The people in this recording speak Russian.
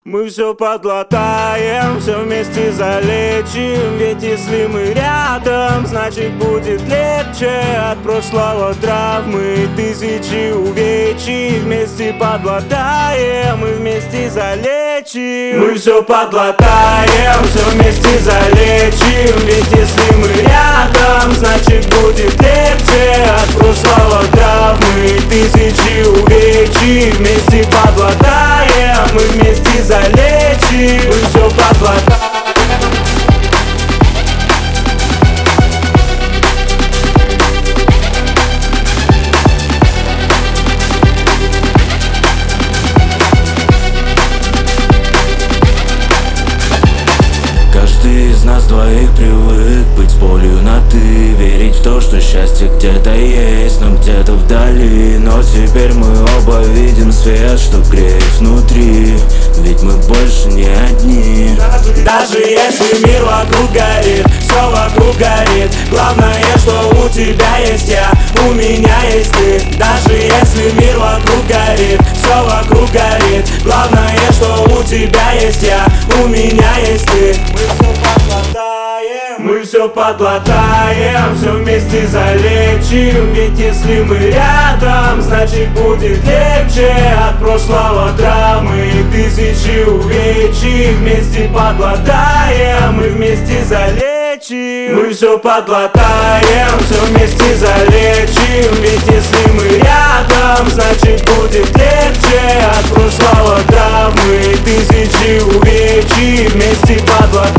Мы все подлатаем, все вместе залечим. Ведь если мы рядом, значит будет легче. От прошлого травмы тысячи увечий. Вместе подлатаем и вместе залечим. Мы все подлатаем, все вместе залечим. Ведь если мы рядом, значит будет легче. От прошлого травмы тысячи увечий. Вместе подлатаем и вместе залечим. Мы все подлатаем. Каждый из нас двоих привык быть с болью на ты. Верить в то, что счастье где-то есть, но где-то вдали. Но теперь мы оба видим свет, что греет внутри. Ведь мы больше не одни. Даже если мир вокруг горит, все вокруг горит. Главное, что у тебя есть я, у меня есть ты. Даже если мир вокруг горит, все вокруг горит. Главное, что у тебя есть я, у меня есть ты. Мы все подлатаем, все вместе залечим. Ведь если мы рядом, значит будет легче. От прошлого травмы тысячи увечий. Вместе подлатаем и вместе залечим. Мы все подлатаем, все вместе залечим. Ведь если мы рядом, значит будет легче. От прошлого травмы тысячи увечий. Вместе подлатаем.